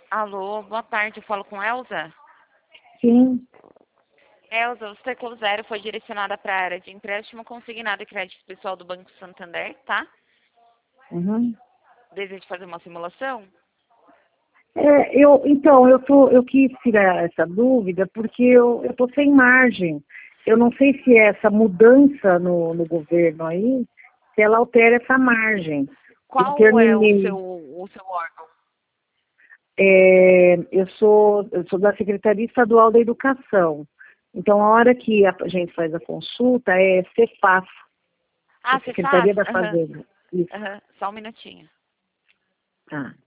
Alô, boa tarde, eu falo com Elza. Sim. Elza, o Círculo Zero foi direcionada para a área de empréstimo consignado e crédito pessoal do Banco Santander, tá? Uhum. Deseja fazer uma simulação? Eu quis tirar essa dúvida porque eu tô sem margem. Eu não sei se essa mudança no governo aí, se ela altera essa margem. Eu Qual é o seu, terminei, o seu órgão? eu sou da Secretaria Estadual da Educação. Então, a hora que a gente faz a consulta é Cefaz, a Ah, você faz? Secretaria da Aham, Fazenda. Isso, aham, só um minutinho. tá.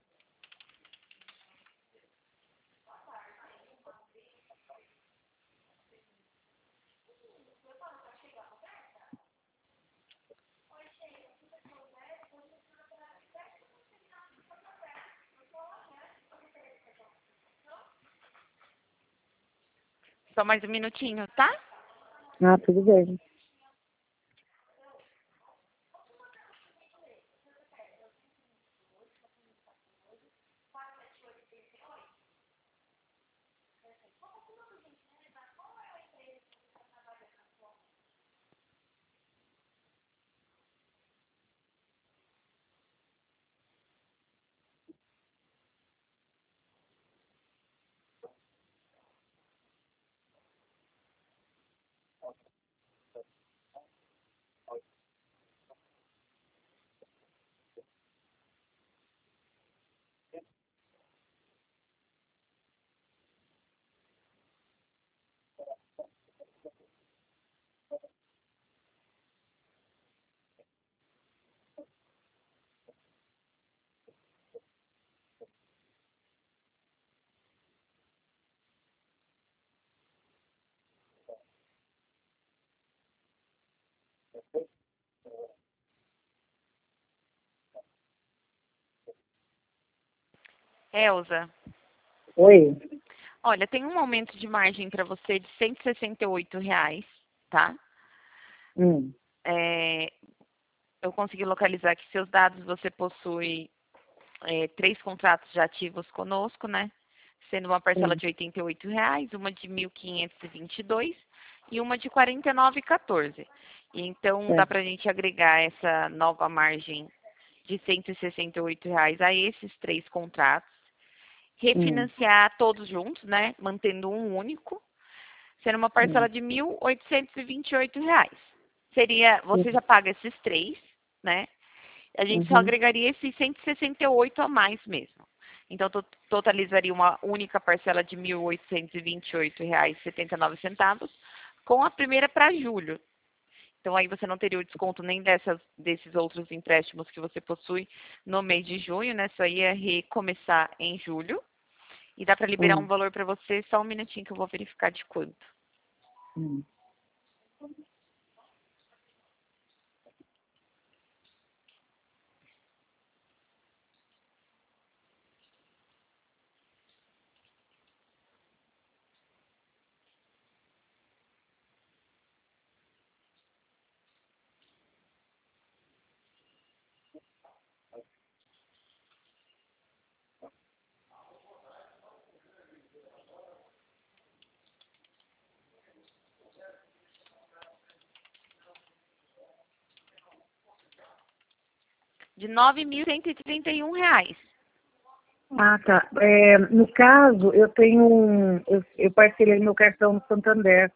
Só mais um minutinho, tá? Ah, tudo bem. Elza, Oi. olha, tem um aumento de margem para você de R$ 168, tá? Hum, É, eu consegui localizar que seus dados você possui três contratos já ativos conosco, né? Sendo uma parcela sim, de R$ 88, uma de 1.522 e uma de 49,14. Então, dá certo. para a gente agregar essa nova margem de R$ 168 a esses três contratos, Hum, refinanciar todos juntos, né? Mantendo um único, sendo uma parcela hum, de R$ 1.828. Seria, você sim, já paga esses três, né? A gente só uhum, agregaria esses 168 a mais mesmo. Então, totalizaria uma única parcela de R$ 1.828,79, com a primeira para julho. Então, aí você não teria o desconto nem desses outros empréstimos que você possui no mês de junho, né? Só ia recomeçar em julho. E dá para liberar um hum, valor para você, só um minutinho que eu vou verificar de quanto. hum. De R$ 9.131. Ah, tá. No caso, eu parcelei meu cartão no Santander.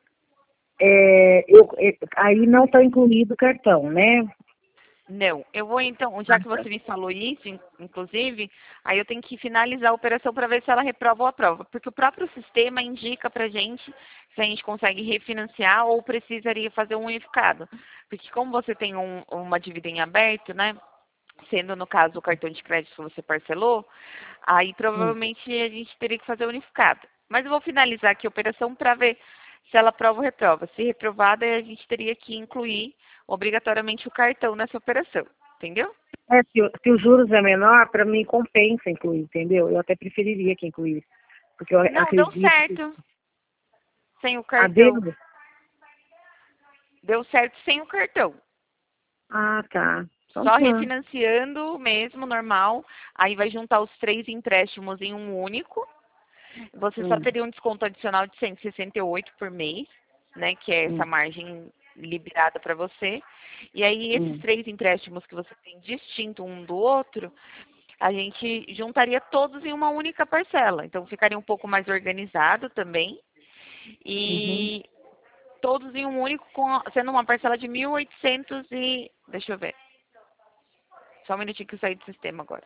Aí não está incluído o cartão, né? Não, eu vou então, já Ah, que tá. você me falou isso, inclusive, aí eu tenho que finalizar a operação para ver se ela reprova ou aprova, porque o próprio sistema indica para gente se a gente consegue refinanciar ou precisaria fazer um unificado. Porque como você tem uma dívida em aberto, né, sendo no caso o cartão de crédito que você parcelou, aí Hum, provavelmente a gente teria que fazer unificado. Mas eu vou finalizar aqui a operação para ver se ela aprova ou reprova. Se reprovada, a gente teria que incluir obrigatoriamente o cartão nessa operação, entendeu? se os juros é menor, para mim compensa incluir, entendeu? Eu até preferiria que incluísse, porque eu Não, deu acredito que certo sem o a cartão. dele. Deu certo sem o cartão. Ah, tá. Então, Só tá. refinanciando mesmo, normal. Aí vai juntar os 3 empréstimos em um único. Você só teria um desconto adicional de 168 por mês, né? Que é essa Hum, margem liberada para você. E aí, esses hum, 3 empréstimos que você tem distinto um do outro, a gente juntaria todos em uma única parcela. Então, ficaria um pouco mais organizado também. uhum. E todos em um único, sendo uma parcela de 1.800 e... Deixa eu ver. Só um minutinho que eu saí do sistema agora.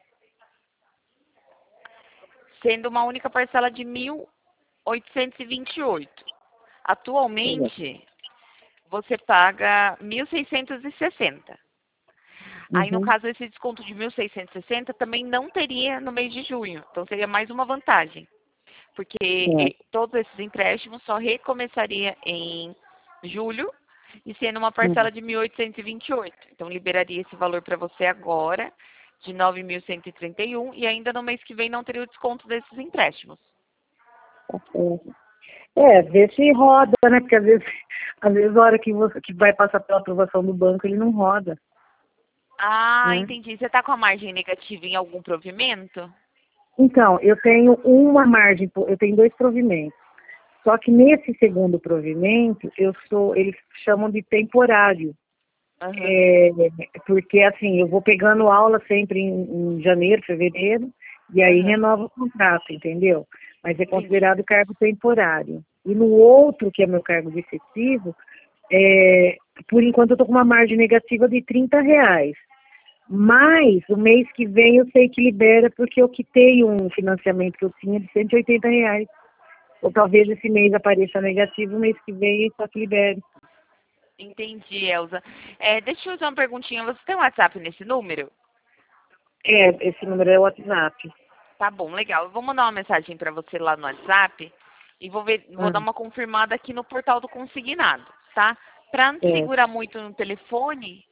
Sendo uma única parcela de 1.828. Legal. Atualmente, você paga 1.660. Aí, no Uhum. caso, esse desconto de 1.660 também não teria no mês de junho. Então, seria mais uma vantagem. Porque É. todos esses empréstimos só recomeçaria em julho e sendo uma Hum. parcela de 1.828. Então, liberaria esse valor para você agora, de 9.131, e ainda no mês que vem não teria o desconto desses empréstimos. Tá certo. Ver se roda, né? Porque às vezes a hora que você que vai passar pela aprovação do banco, ele não roda, Ah, né? entendi. Você está com a margem negativa em algum provimento? Então, eu tenho uma margem, eu tenho 2 provimentos. Só que nesse segundo provimento, eles chamam de temporário. Aham. É, porque assim, eu vou pegando aula sempre em janeiro, fevereiro, e aí Aham. renova o contrato, entendeu? Mas é Entendi. considerado cargo temporário. E no outro, que é meu cargo de efetivo, é, por enquanto eu estou com uma margem negativa de R$ 30. Mas o mês que vem eu sei que libera porque eu quitei um financiamento que eu tinha de R$ 180. Ou talvez esse mês apareça negativo, o mês que vem só que libere. Entendi, Elza. Deixa eu fazer uma perguntinha. Você tem um WhatsApp nesse número? Esse número é o WhatsApp. Tá bom, legal. Eu vou mandar uma mensagem para você lá no WhatsApp e vou Ah, dar uma confirmada aqui no portal do consignado, tá? Para não te é. segurar muito no telefone,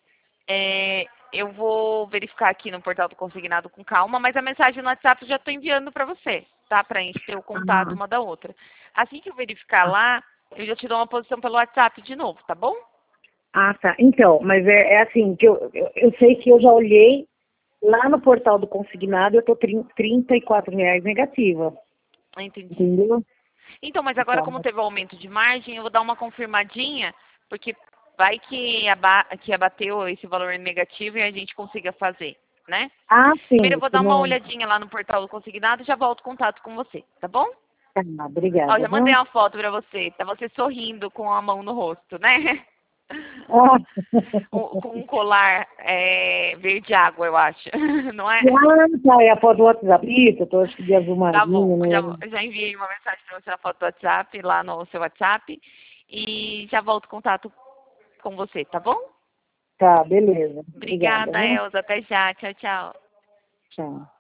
eu vou verificar aqui no portal do consignado com calma, mas a mensagem no WhatsApp eu já estou enviando para você, tá? Para a gente ter o contato Ah, uma da outra. Assim que eu verificar lá, eu já te dou uma posição pelo WhatsApp de novo, tá bom? tá. Então, mas é assim, que eu sei que eu já olhei lá no portal do consignado, eu tô R$ 34 negativa, Entendi. entendeu? Então, mas agora como Então, teve o aumento de margem, eu vou dar uma confirmadinha, porque vai que abateu esse valor negativo e a gente consiga fazer, né? Primeiro sim, eu vou se dar uma não... olhadinha lá no portal do consignado e já volto em contato com você, tá bom? Ó, Obrigada, já mandei viu? uma foto pra você, tá você sorrindo com a mão no rosto, né? Ah, Com um colar verde água, eu acho, não é? tá, é a foto do WhatsApp. Isso, eu tô acho que de azul Tá bom, marinho, né? já enviei uma mensagem pra você na foto do WhatsApp, lá no seu WhatsApp, e já volto em contato com você, tá bom? Tá, beleza. Obrigada, Obrigada, viu? Elza. Até já. Tchau, tchau. Tchau.